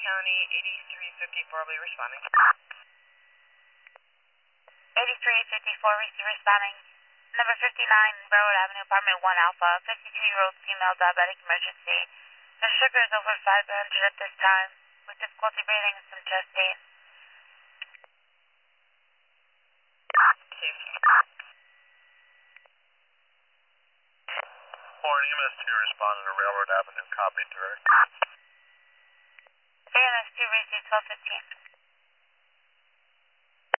County, 8354 will be responding. 8354, receive responding. Number 59, Broward Avenue, apartment 1 Alpha, 52-year-old female diabetic emergency. Her sugar is over 500 at this time, with difficulty breathing and some chest pain. Morning, EMS 2 responding to Railroad Avenue, copy direct. AMS 2, receive 1215.